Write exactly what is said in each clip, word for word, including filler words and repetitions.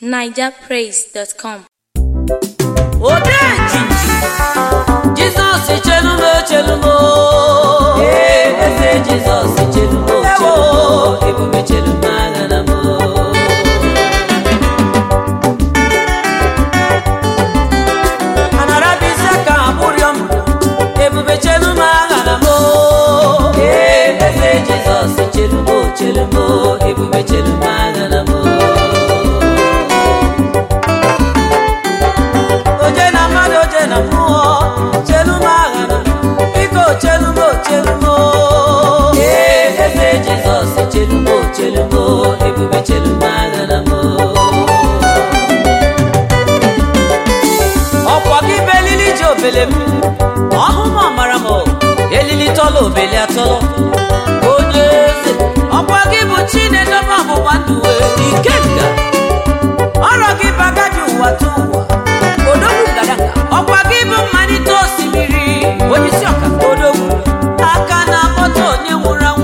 niger praise dot com. Odeji Jesus chelumo chelumo eh ese Jesus chelumo chelumo ebube chelumana namo Anarabisa ka muriom ebube chelumana namo eh ese Jesus chelumo chelumo ebube chelumana namo Chelumo, chelumo, ebube chelumana namo. Ọ̀pọ̀ kí belili jẹ́ òbèlè mi, ọ̀hún mọ̀ mara mọ̀, elili tọ́lọ̀ òbèlè atọ́lọ̀. Onye eze, ọ̀pọ̀ kí bụ Chineke ma bụ gbanduwe ikenga. Ọ̀rọ̀ kí bagaju ụwa tụ ụwa, odogwu gadanga. Ọ̀pọ̀ kí bụ mmalite osimiri, onye isi ọka odogwu. Aka na akpọta onye nwụrụ anwụ.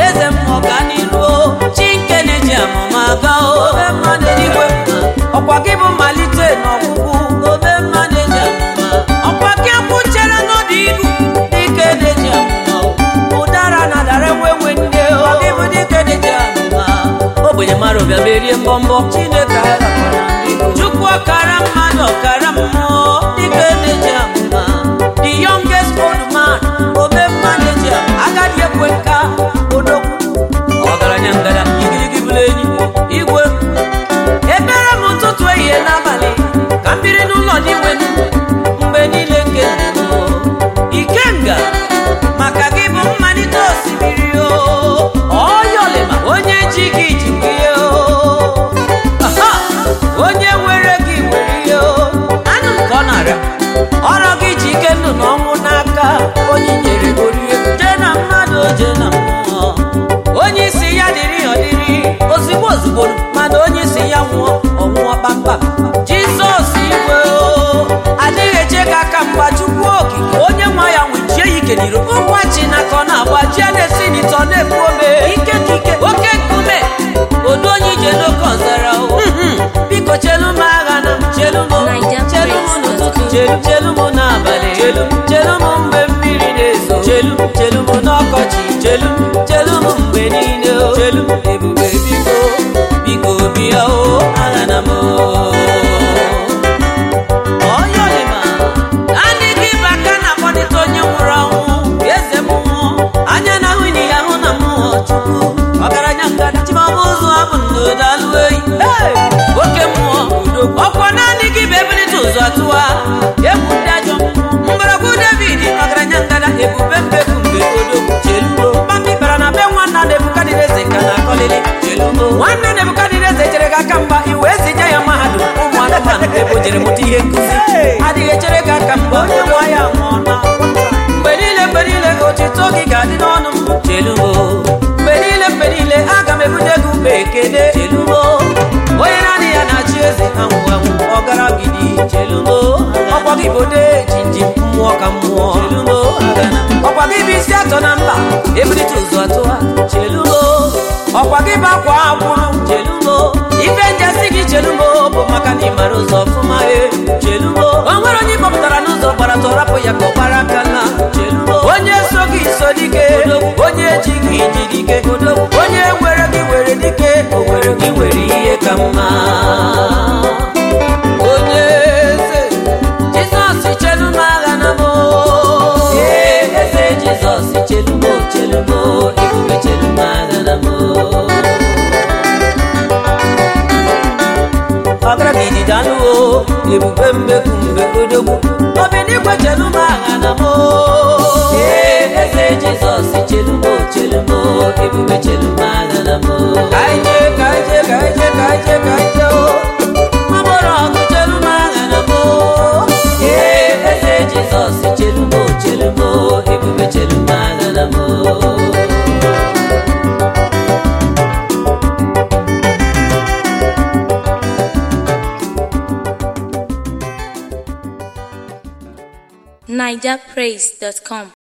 Ọkwa gị bụ malite n'ọgwụgwụ obe mma na-eji amụma ọkwa gị akwụchere n'ọdị ibu dike na-eji amụma ụdara na dara enwewe ndị ọkwa gị bụ dike na-eji amụma ogbenye mara ọbịa merie mbọmbọ Chineke Chukwu ọkara mmadụ ọkara mmụọ dike na-eji amụma the youngest old man obe mma na-eji amụma agadi ekwe nka odogwu ọgaranya ngada igirigi bụrụ enyi igwe ebere m ụtụtụ ehihie n'abalị ka m biri n'ụlọ n'inwe mgbe niile nke ikenga maka gị bụ mmalite osimiri o ọyọlịma onye ji gị ji gị o onye nwere gị nwere ihe o anụ nke ọ na-arịa ọrụ gị ji ike ndụ na ọnwụ n'aka onye nyere orie jee na mmadụ jee na mmụọ onye isi ya dịrị ọdịrị ozugbo ozugbo mana onye isi ya nwụọ ọnwụọ kpamkpam Jizọs igwe o adịghị eche ka aka mgba Chukwu okike onye nwa ya nwechie ya ike n'iru ụkwa chi n'aka ọ na-agba ji a na-esi n'ite ọ na-efu ome ike ike oke nkume odo onye ije n'oke ọzara o biko chelu m agha na chelu m chelu m n'ụtụtụ chelu chelu m n'abalị chelu chelu m mgbe mmiri na-ezo chelu chelu m n'ọkọchị chelu chelu m mgbe niile o chelu ebube biko biko bịa o agha na m ọyọlịma adị gị bụ aka na-akpọlite onye nwụrụ anwụ eze mmụọ anya na ahụ ya hụ na mmụọ Chukwu ọgaranya ngada chimọbụ ụzọ abụ ndodalụ eyi oke mmụọ ọkwa naanị gị bụ ebulite ụzọ atụwa egwu ndị ajọ mgbọrọgwụ David ọgaranya ngada ebube mbebu mgbe odogwu chelugo mkpambi bara na be nwanna Nebukadneza ka na-akọlili chelugo nwanne Nebukadneza chere gị aka mgba iwe zija ya mahadum ụmụ anụmanụ ebe o jere mụta ihe nkụzi adịghị echere gị aka mgba onye nwa ya nwụọ na mgbe niile mgbe niile ka otito gị ga-adị n'ọnụ m chelugo mgbe niile mgbe niile aga m ebunye gị ube ekele chelugo onye naanị ya na-achị eze anwụ anwụ ọgara gidi chelugo ọkwa gị bụ odeji nji mmụọ ka mmụọ chelugo ọkwa gị bụ isi atọ na mba ebulite ụzọ atụwa chelugo ọkwa gị bụ akwa akwụrụ chelugo ife njasị gị chelugo bụ maka na ịmara ụzọ ọfụma e chelugo o nwere onye ịkpọpụtara n'ụzọ gbara tọrapụ ya ka ọ gbara aka na chelugo onye so gị so dike onye ji gị ji dike onye nwere gị were dike o nwere gị were ihe ka mma onye eze Jizọs chelumo agha na mo eze Jizọs chelumo chelumo ebube chelumo agha na mo ọgara gidi danụ o ebube mbeku mbe odogwu obinigwe chelumo agha na mo eze Jizọs chelumo chelumo ebube chelumo agha na mo kaije kaije kaije kaije kaije o maboro ọgụ chelumo agha na mo eze Jizọs chelumo chelumo ebube chelumo agha na mo niger praise dot com.